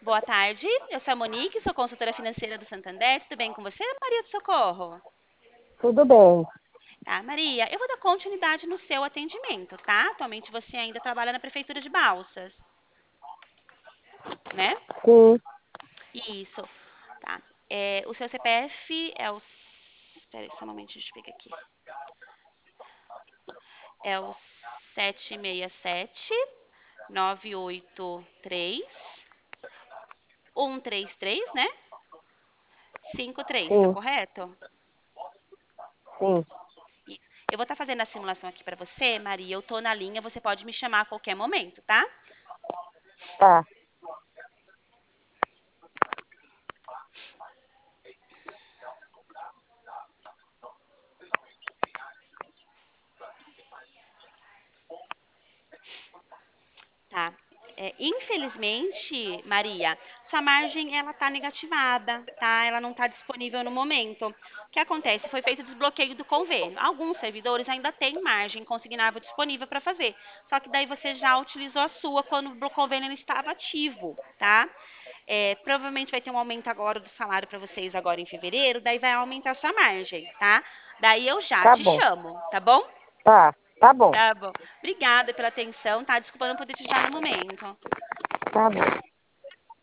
Boa tarde, eu sou a Monique, sou consultora financeira do Santander. Tudo bem com você, Maria do Socorro? Tudo bem. Tá, Maria, eu vou dar continuidade no seu atendimento, tá? Atualmente você ainda trabalha na Prefeitura de Balsas, né? Sim, Isso, tá. O seu CPF é o... Espera aí só um momentinho, deixa eu pegar aqui. É o 767-983-133, né? 53, tá sim, correto? sim. Isso. Eu vou estar fazendo a simulação aqui para você, Maria. Eu tô na linha, você pode me chamar a qualquer momento, tá? Tá, Tá. Infelizmente, Maria, sua margem ela tá negativada, tá? Ela não está disponível no momento. O que acontece? Foi feito o desbloqueio do convênio. Alguns servidores ainda têm margem consignável disponível para fazer. Só que daí você já utilizou a sua quando o convênio não estava ativo, tá? Provavelmente vai ter um aumento agora do salário para vocês agora em fevereiro, daí vai aumentar a sua margem, tá? Daí eu já tá te bom. chamo, tá bom? Tá bom. Tá bom. Obrigada pela atenção, tá? Desculpa não poder te ajudar no momento. Tá bom.